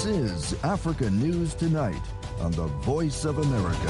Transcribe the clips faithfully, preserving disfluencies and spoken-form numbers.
This is Africa News Tonight on the Voice of America.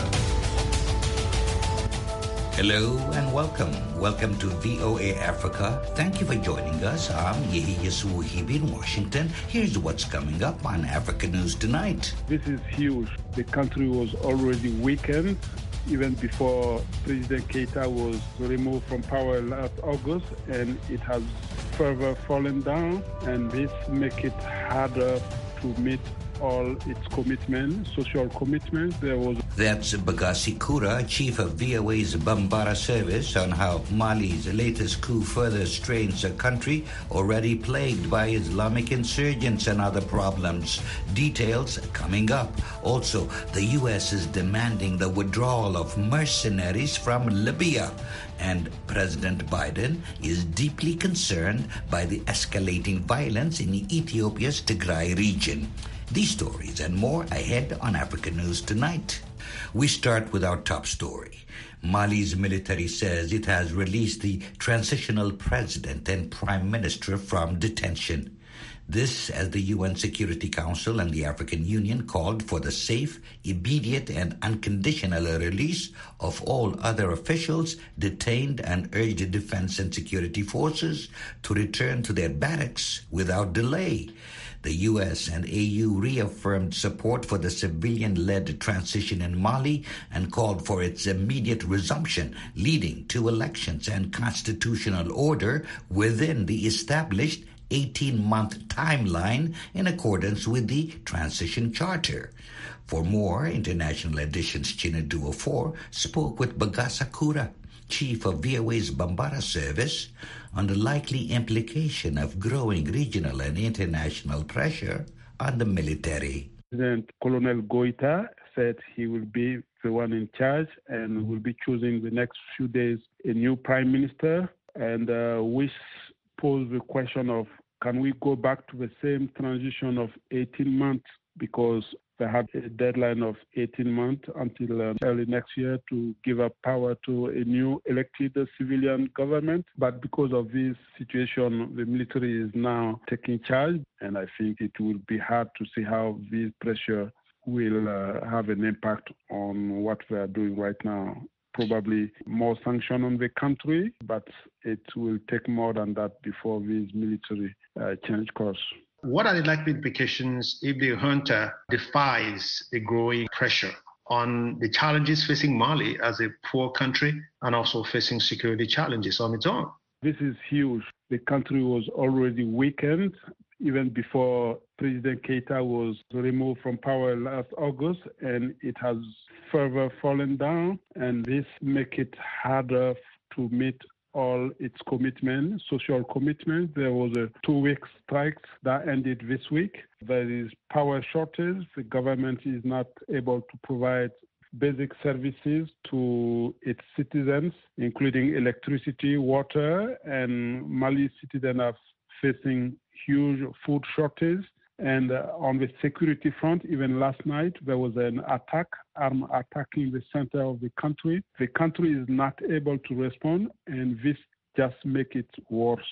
Hello and welcome. Welcome to V O A Africa. Thank you for joining us. I'm Yehia Suhibi in Washington. Here's what's coming up on Africa News Tonight. This is huge. The country was already weakened even before President Keita was removed from power last August, and it has further fallen down, and this makes it harder to meet all its commitments, social commitments. There was That's Bagasi Kura, chief of V O A's Bambara service, on how Mali's latest coup further strains a country already plagued by Islamic insurgents and other problems. Details coming up. Also, the U S is demanding the withdrawal of mercenaries from Libya. And President Biden is deeply concerned by the escalating violence in Ethiopia's Tigray region. These stories and more ahead on Africa News Tonight. We start with our top story. Mali's military says it has released the transitional president and prime minister from detention. This as the U N Security Council and the African Union called for the safe, immediate and unconditional release of all other officials detained and urged defense and security forces to return to their barracks without delay. The U S and A U reaffirmed support for the civilian-led transition in Mali and called for its immediate resumption, leading to elections and constitutional order within the established eighteen-month timeline in accordance with the Transition Charter. For more, International Edition's Chinedu Ofor spoke with Bagasa Kura, chief of V O A's Bambara service, on the likely implication of growing regional and international pressure on the military. President Colonel Goita said he will be the one in charge and will be choosing the next few days a new prime minister, and uh, which posed the question of, can we go back to the same transition of eighteen months, because they have a deadline of eighteen months until uh, early next year to give up power to a new elected civilian government. But because of this situation, the military is now taking charge, and I think it will be hard to see how this pressure will uh, have an impact on what we are doing right now. Probably more sanction on the country, but it will take more than that before this military uh, change course. What are the likely implications if the junta defies the growing pressure on the challenges facing Mali as a poor country and also facing security challenges on its own? This is huge. The country was already weakened even before President Keita was removed from power last August, and it has further fallen down, and this makes it harder to meet all its commitments, social commitments. There was a two-week strike that ended this week. There is power shortage. The government is not able to provide basic services to its citizens, including electricity, water, and Mali citizens are facing huge food shortage. And uh, on the security front, even last night, there was an attack, armed attacking the center of the country. The country is not able to respond, and this just makes it worse.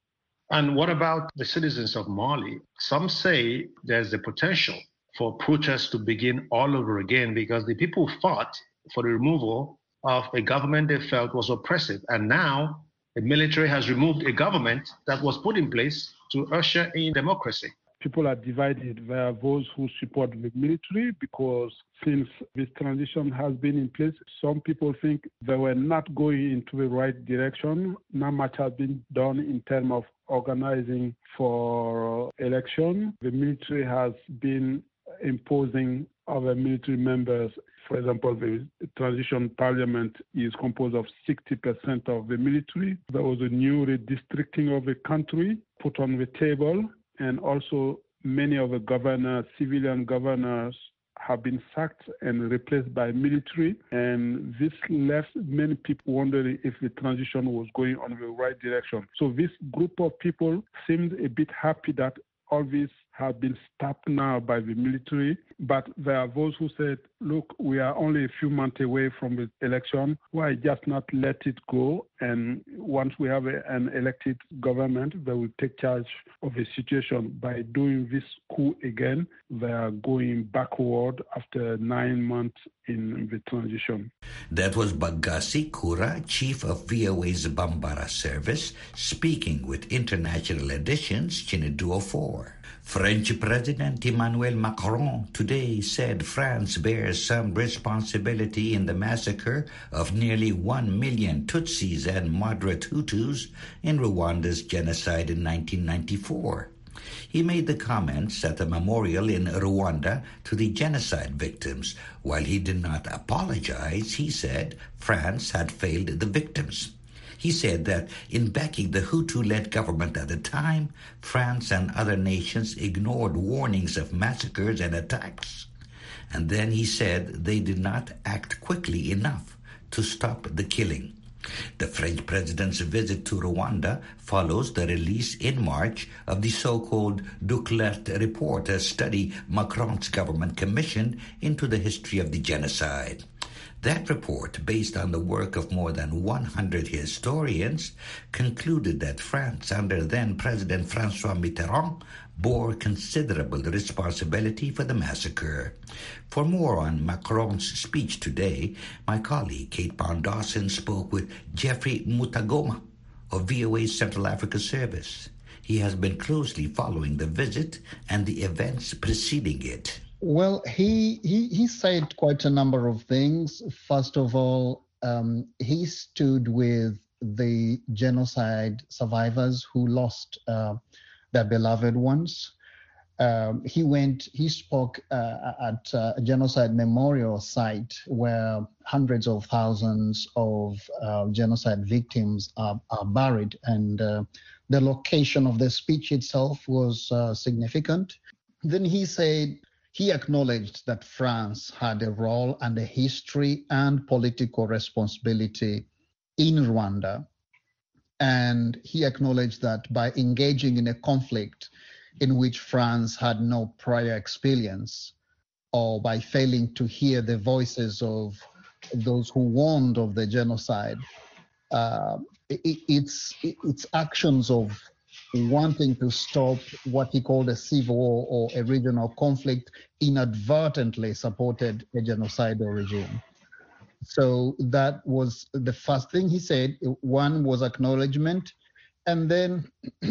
And what about the citizens of Mali? Some say there's the potential for protests to begin all over again because the people fought for the removal of a government they felt was oppressive. And now the military has removed a government that was put in place to usher in democracy. People are divided. There are those who support the military because since this transition has been in place, some people think they were not going into the right direction. Not much has been done in terms of organizing for election. The military has been imposing other military members. For example, the transition parliament is composed of sixty percent of the military. There was a new redistricting of the country put on the table. And also many of the governors, civilian governors, have been sacked and replaced by military. And this left many people wondering if the transition was going on the right direction. So this group of people seemed a bit happy that all this have been stopped now by the military. But there are those who said, look, we are only a few months away from the election. Why just not let it go? And once we have a, an elected government that will take charge of the situation. By doing this coup again, they are going backward after nine months in the transition. That was Bagasi Kura, chief of V O A's Bambara service, speaking with International Edition's Chinedu four. French President Emmanuel Macron today said France bears some responsibility in the massacre of nearly one million Tutsis and moderate Hutus in Rwanda's genocide in nineteen ninety-four. He made the comments at a memorial in Rwanda to the genocide victims. While he did not apologize, he said France had failed the victims. He said that in backing the Hutu-led government at the time, France and other nations ignored warnings of massacres and attacks. And then he said they did not act quickly enough to stop the killing. The French president's visit to Rwanda follows the release in March of the so-called Duclert report, a study Macron's government commissioned into the history of the genocide. That report, based on the work of more than one hundred historians, concluded that France, under then-President François Mitterrand, bore considerable responsibility for the massacre. For more on Macron's speech today, my colleague Kate Bond-Dawson spoke with Jeffrey Mutagoma of V O A's Central Africa Service. He has been closely following the visit and the events preceding it. Well, he, he he said quite a number of things. First of all, um, he stood with the genocide survivors who lost uh, their beloved ones. Um, he went, he spoke uh, at a genocide memorial site where hundreds of thousands of uh, genocide victims are, are buried. And uh, the location of the speech itself was uh, significant. Then he said, he acknowledged that France had a role and a history and political responsibility in Rwanda. And he acknowledged that by engaging in a conflict in which France had no prior experience, or by failing to hear the voices of those who warned of the genocide, uh, it, it's, it's actions of wanting to stop what he called a civil war or a regional conflict inadvertently supported a genocidal regime. So that was the first thing he said. One was acknowledgement. And then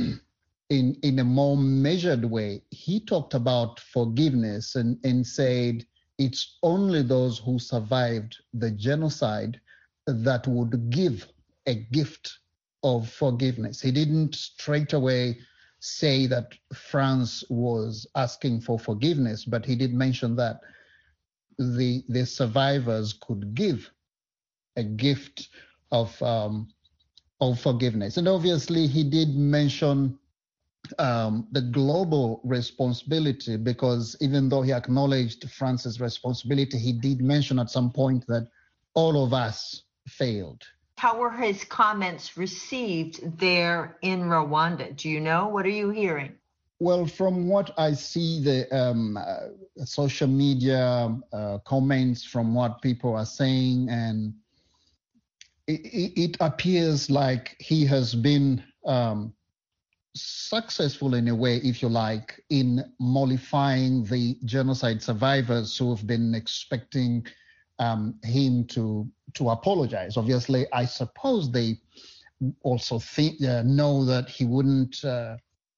in, in a more measured way, he talked about forgiveness and, and said it's only those who survived the genocide that would give a gift of forgiveness. He didn't straight away say that France was asking for forgiveness, but he did mention that the the survivors could give a gift of um, of forgiveness. And obviously, he did mention um, the global responsibility, because even though he acknowledged France's responsibility, he did mention at some point that all of us failed. How were his comments received there in Rwanda? Do you know? What are you hearing? Well, from what I see, the um, uh, social media uh, comments, from what people are saying, and it, it appears like he has been um, successful in a way, if you like, in mollifying the genocide survivors who have been expecting um, him to to apologize. Obviously, I suppose they also think, uh, know that he wouldn't uh,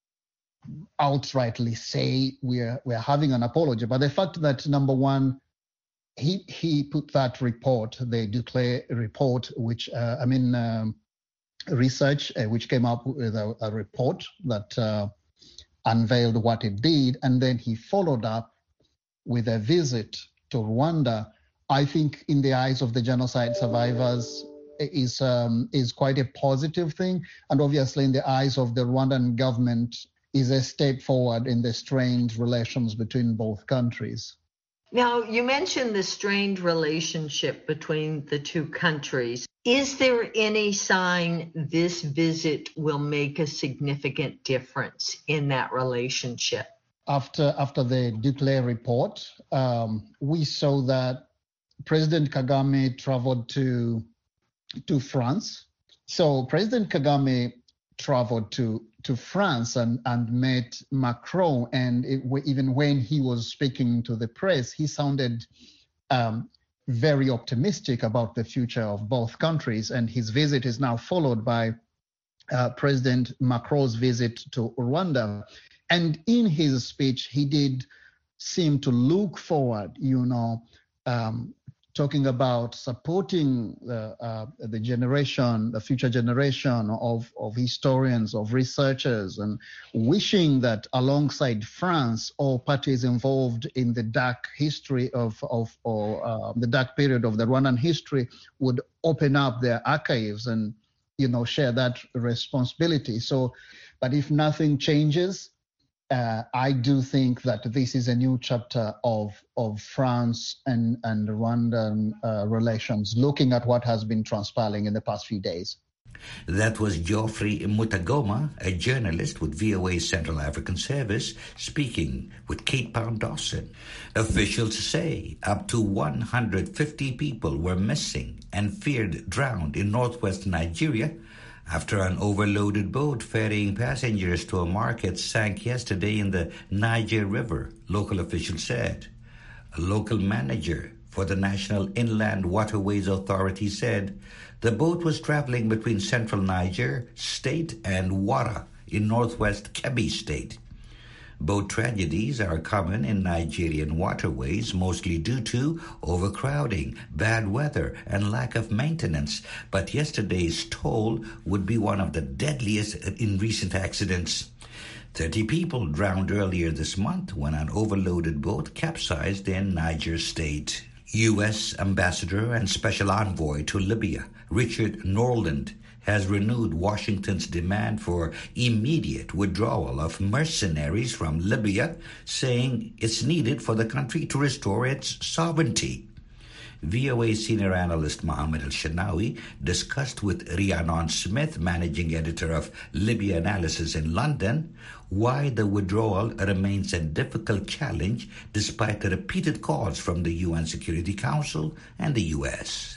outrightly say we're we're having an apology. But the fact that, number one, he he put that report, the Duclert report, which uh, I mean um, research, uh, which came up with a, a report that uh, unveiled what it did, and then he followed up with a visit to Rwanda. I think in the eyes of the genocide survivors is um, is quite a positive thing. And obviously in the eyes of the Rwandan government is a step forward in the strained relations between both countries. Now, you mentioned the strained relationship between the two countries. Is there any sign this visit will make a significant difference in that relationship? after after the Duclé report, um, we saw that President Kagame traveled to to France. So President Kagame traveled to to France and, and met Macron. And it, even when he was speaking to the press, he sounded um, very optimistic about the future of both countries. And his visit is now followed by uh, President Macron's visit to Rwanda. And in his speech, he did seem to look forward, you know, um, talking about supporting the, uh, the generation, the future generation of, of historians, of researchers, and wishing that alongside France, all parties involved in the dark history of, of or uh, the dark period of the Rwandan history would open up their archives and, you know, share that responsibility. So, but if nothing changes, Uh, I do think that this is a new chapter of of France and, and Rwandan uh, relations, looking at what has been transpiring in the past few days. That was Geoffrey Mutagoma, a journalist with V O A's Central African Service, speaking with Kate Pound-Dawson. Officials say up to one hundred fifty people were missing and feared drowned in northwest Nigeria after an overloaded boat ferrying passengers to a market sank yesterday in the Niger River, local officials said. A local manager for the National Inland Waterways Authority said the boat was traveling between central Niger State and Wara in northwest Kebbi State. Boat tragedies are common in Nigerian waterways, mostly due to overcrowding, bad weather, and lack of maintenance. But yesterday's toll would be one of the deadliest in recent accidents. Thirty people drowned earlier this month when an overloaded boat capsized in Niger State. U S Ambassador and Special Envoy to Libya, Richard Norland, has renewed Washington's demand for immediate withdrawal of mercenaries from Libya, saying it's needed for the country to restore its sovereignty. V O A senior analyst Mohammed Al-Shanawi discussed with Rhiannon Smith, managing editor of Libya Analysis in London, why the withdrawal remains a difficult challenge despite the repeated calls from the U N Security Council and the U S.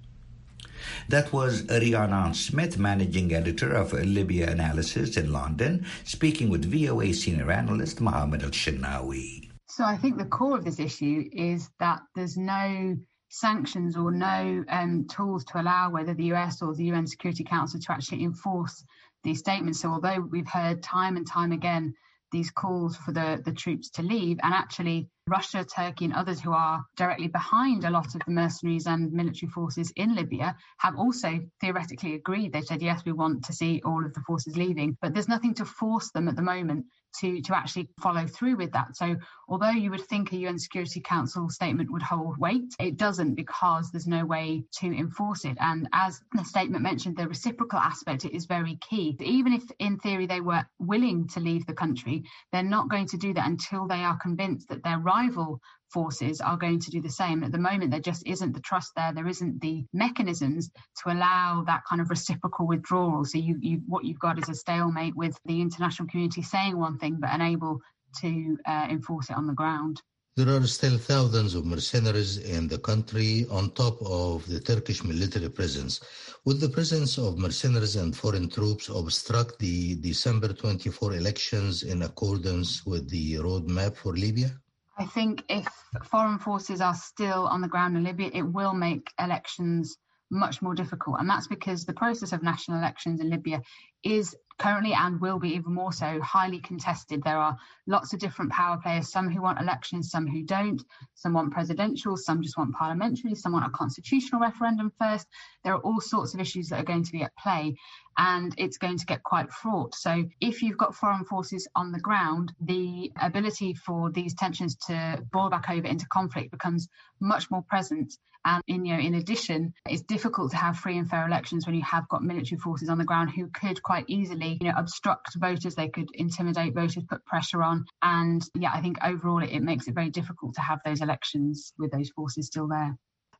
That was Rhiannon Smith, managing editor of Libya Analysis in London, speaking with V O A senior analyst Mohammed Al-Shanawi. So I think the core of this issue is that there's no sanctions or no um, tools to allow whether the U S or the U N Security Council to actually enforce these statements. So although we've heard time and time again these calls for the, the troops to leave, and actually Russia, Turkey and others who are directly behind a lot of the mercenaries and military forces in Libya have also theoretically agreed. They said, yes, we want to see all of the forces leaving, but there's nothing to force them at the moment to, to actually follow through with that. So although you would think a U N Security Council statement would hold weight, it doesn't, because there's no way to enforce it. And as the statement mentioned, the reciprocal aspect is very key. Even if in theory they were willing to leave the country, they're not going to do that until they are convinced that their rival forces are going to do the same. At the moment, there just isn't the trust there. There isn't the mechanisms to allow that kind of reciprocal withdrawal. So you, you, what you've got is a stalemate with the international community saying one thing but unable to uh, enforce it on the ground. There are still thousands of mercenaries in the country on top of the Turkish military presence. Would the presence of mercenaries and foreign troops obstruct the December twenty-fourth elections in accordance with the roadmap for Libya? I think if foreign forces are still on the ground in Libya, it will make elections much more difficult. And that's because the process of national elections in Libya is currently, and will be even more so, highly contested. There are lots of different power players, some who want elections, some who don't. Some want presidential, some just want parliamentary, some want a constitutional referendum first. There are all sorts of issues that are going to be at play, and it's going to get quite fraught. So if you've got foreign forces on the ground, the ability for these tensions to boil back over into conflict becomes much more present. And in, you know, in addition, it's difficult to have free and fair elections when you have got military forces on the ground who could quite easily, you know, obstruct voters. They could intimidate voters, put pressure on. And yeah, I think overall it, it makes it very difficult to have those elections with those forces still there.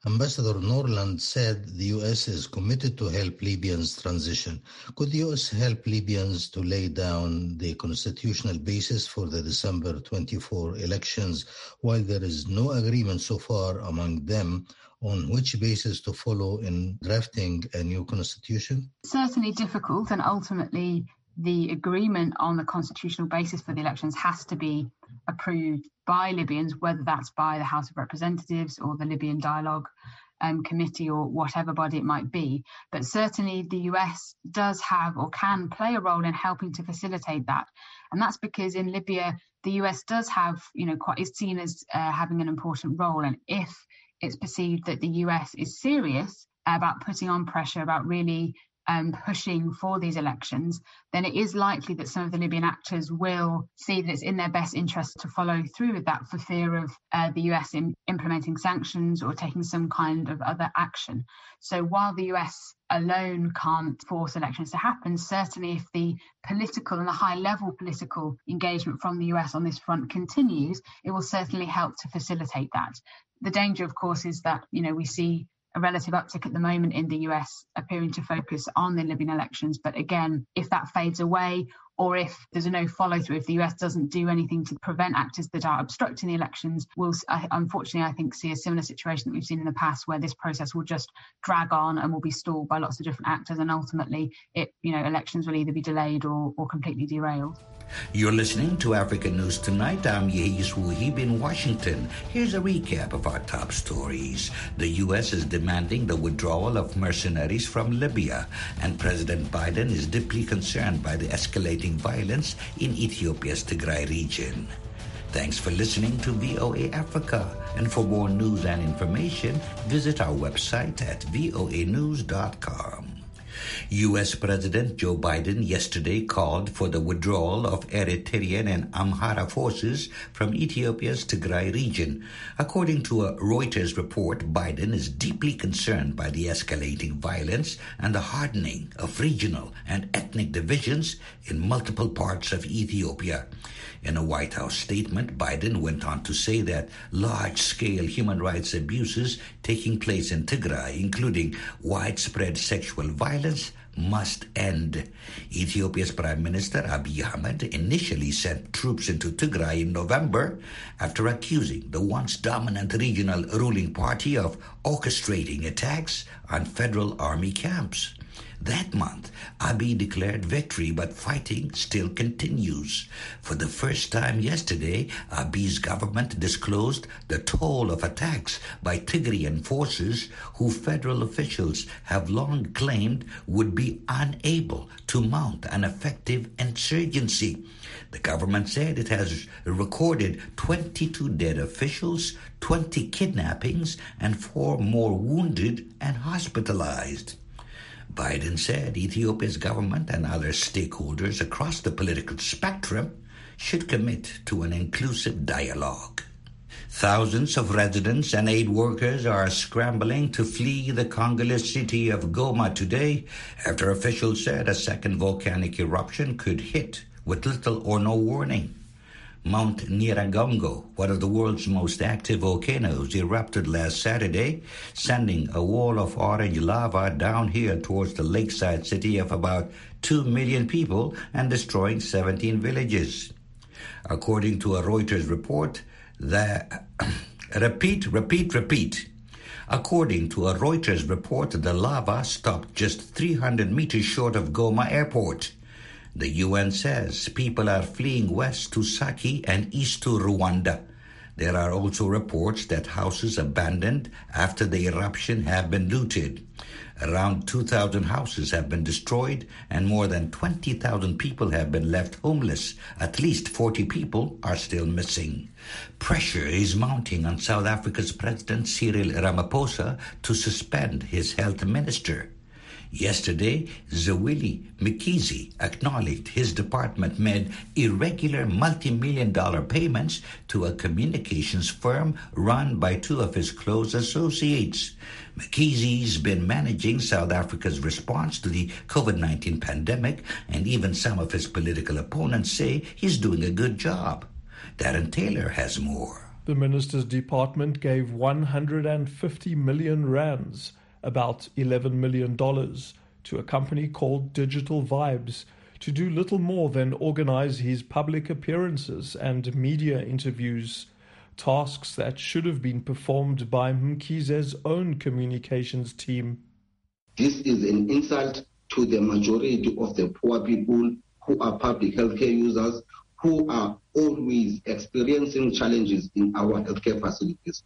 Ambassador Norland said the U S is committed to help Libyans transition. Could the U S help Libyans to lay down the constitutional basis for the December twenty-fourth elections, while there is no agreement so far among them on which basis to follow in drafting a new constitution? Certainly difficult, and ultimately the agreement on the constitutional basis for the elections has to be approved by Libyans, whether that's by the House of Representatives or the Libyan Dialogue um, Committee or whatever body it might be. But certainly the U S does have or can play a role in helping to facilitate that. And that's because in Libya, the U S does have, you know, quite is seen as uh, having an important role. And if it's perceived that the U S is serious about putting on pressure, about really Um, pushing for these elections, then it is likely that some of the Libyan actors will see that it's in their best interest to follow through with that for fear of uh, the U S in implementing sanctions or taking some kind of other action. So while the U S alone can't force elections to happen, certainly if the political and the high-level political engagement from the U S on this front continues, it will certainly help to facilitate that. The danger, of course, is that, you know, we see a relative uptick at the moment in the U S appearing to focus on the Libyan elections. But again, if that fades away, or if there's a no follow-through, if the U S doesn't do anything to prevent actors that are obstructing the elections, we'll unfortunately, I think, see a similar situation that we've seen in the past, where this process will just drag on and will be stalled by lots of different actors, and ultimately, it you know, elections will either be delayed or, or completely derailed. You're listening to Africa News Tonight. I'm Yehis Wuhib in Washington. Here's a recap of our top stories. The U S is demanding the withdrawal of mercenaries from Libya, and President Biden is deeply concerned by the escalating violence in Ethiopia's Tigray region. Thanks for listening to V O A Africa. And for more news and information, visit our website at voa news dot com. U S President Joe Biden yesterday called for the withdrawal of Eritrean and Amhara forces from Ethiopia's Tigray region. According to a Reuters report, Biden is deeply concerned by the escalating violence and the hardening of regional and ethnic divisions in multiple parts of Ethiopia. In a White House statement, Biden went on to say that large-scale human rights abuses taking place in Tigray, including widespread sexual violence, must end. Ethiopia's Prime Minister Abiy Ahmed initially sent troops into Tigray in November after accusing the once dominant regional ruling party of orchestrating attacks on federal army camps. That month, Abiy declared victory, but fighting still continues. For the first time yesterday, Abiy's government disclosed the toll of attacks by Tigrayan forces who federal officials have long claimed would be unable to mount an effective insurgency. The government said it has recorded twenty-two dead officials, twenty kidnappings, and four more wounded and hospitalized. Biden said Ethiopia's government and other stakeholders across the political spectrum should commit to an inclusive dialogue. Thousands of residents and aid workers are scrambling to flee the Congolese city of Goma today after officials said a second volcanic eruption could hit with little or no warning. Mount Nyiragongo, one of the world's most active volcanoes, erupted last Saturday, sending a wall of orange lava downhill towards the lakeside city of about two million people and destroying seventeen villages. According to a Reuters report, the repeat, repeat, repeat. According to a Reuters report, the lava stopped just three hundred meters short of Goma Airport. The U N says people are fleeing west to Saki and east to Rwanda. There are also reports that houses abandoned after the eruption have been looted. Around two thousand houses have been destroyed and more than twenty thousand people have been left homeless. At least forty people are still missing. Pressure is mounting on South Africa's President Cyril Ramaphosa to suspend his health minister. Yesterday, Zweli Mkhize acknowledged his department made irregular multi-million dollar payments to a communications firm run by two of his close associates. Mkhize's been managing South Africa's response to the COVID nineteen pandemic, and even some of his political opponents say he's doing a good job. Darren Taylor has more. The minister's department gave one hundred fifty million rands, about eleven million dollars, to a company called Digital Vibes to do little more than organize his public appearances and media interviews, tasks that should have been performed by Mkhize's own communications team. This is an insult to the majority of the poor people who are public healthcare users, who are always experiencing challenges in our healthcare facilities.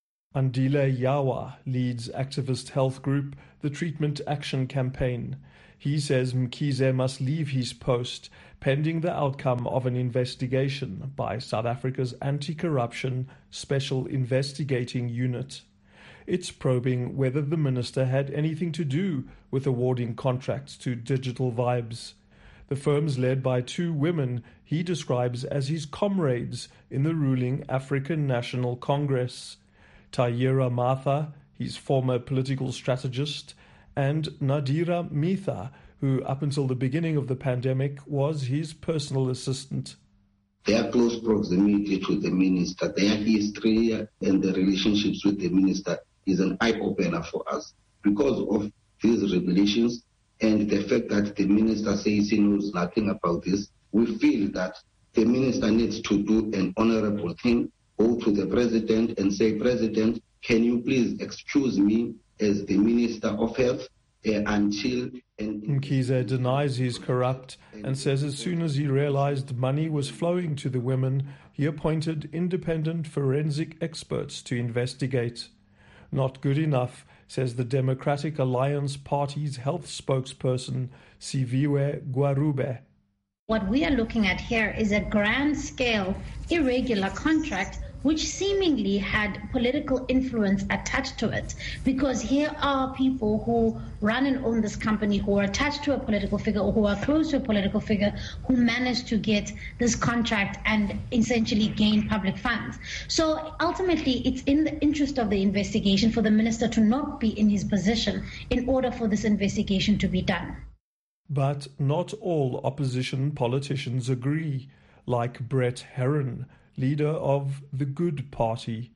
Andile Yawa leads activist health group the Treatment Action Campaign. He says Mkhize must leave his post pending the outcome of an investigation by South Africa's Anti-Corruption Special Investigating Unit. It's probing whether the minister had anything to do with awarding contracts to Digital Vibes. The firm's led by two women he describes as his comrades in the ruling African National Congress, Tayira Martha, his former political strategist, and Nadira Mitha, who up until the beginning of the pandemic was his personal assistant. Their close proximity to the minister, their history and the relationships with the minister is an eye-opener for us. Because of these revelations and the fact that the minister says he knows nothing about this, we feel that the minister needs to do an honorable thing, go to the president and say, President, can you please excuse me as the Minister of Health uh, until... Mkhize denies he's corrupt and says as soon as he realized money was flowing to the women, he appointed independent forensic experts to investigate. Not good enough, says the Democratic Alliance Party's health spokesperson, Siviwe Gwarube. What we are looking at here is a grand-scale, irregular contract which seemingly had political influence attached to it, because here are people who run and own this company who are attached to a political figure or who are close to a political figure who managed to get this contract and essentially gain public funds. So ultimately, it's in the interest of the investigation for the minister to not be in his position in order for this investigation to be done. But not all opposition politicians agree, like Brett Herron, leader of the Good Party.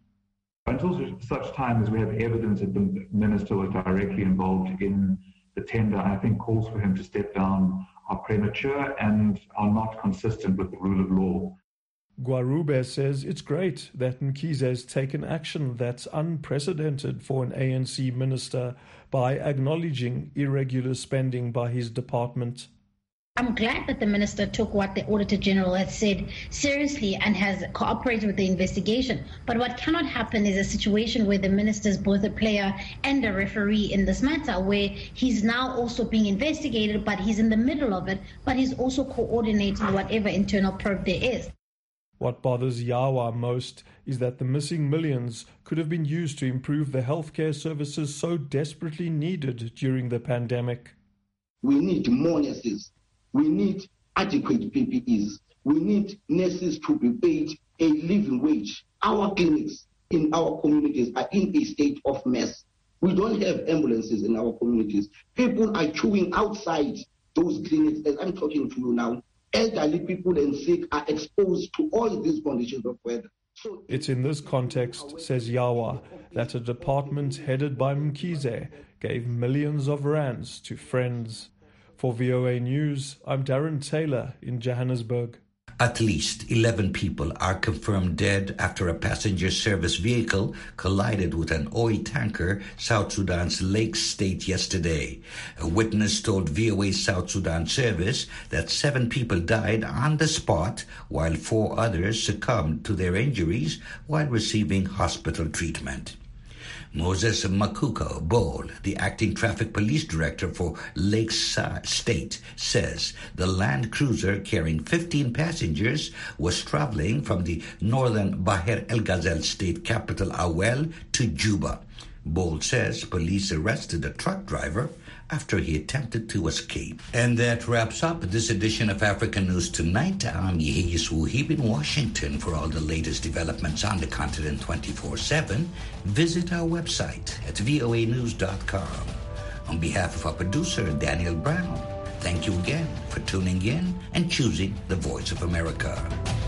Until such time as we have evidence that the minister was directly involved in the tender, I think calls for him to step down are premature and are not consistent with the rule of law. Gwarube says it's great that Mkhize has taken action that's unprecedented for an A N C minister by acknowledging irregular spending by his department. I'm glad that the minister took what the Auditor General has said seriously and has cooperated with the investigation. But what cannot happen is a situation where the minister is both a player and a referee in this matter, where he's now also being investigated, but he's in the middle of it, but he's also coordinating whatever internal probe there is. What bothers Yawa most is that the missing millions could have been used to improve the healthcare services so desperately needed during the pandemic. We need more nurses. We need adequate P P Es. We need nurses to be paid a living wage. Our clinics in our communities are in a state of mess. We don't have ambulances in our communities. People are queuing outside those clinics as I'm talking to you now. Elderly people and sick are exposed to all these conditions of weather. So it's in this context, says Yawa, that a department headed by Mkhize gave millions of rands to friends. For V O A News, I'm Darren Taylor in Johannesburg. At least eleven people are confirmed dead after a passenger service vehicle collided with an oil tanker, South Sudan's Lake State, yesterday. A witness told V O A South Sudan service that seven people died on the spot, while four others succumbed to their injuries while receiving hospital treatment. Moses Makuko Bol, the acting traffic police director for Lake State, says the Land Cruiser carrying fifteen passengers was traveling from the northern Bahr el Ghazal state capital Awel to Juba. Bol says police arrested the truck driver after he attempted to escape. And that wraps up this edition of African News Tonight. I'm Yehia Wuhib in Washington. For all the latest developments on the continent twenty-four seven, visit our website at voa news dot com. On behalf of our producer, Daniel Brown, thank you again for tuning in and choosing the Voice of America.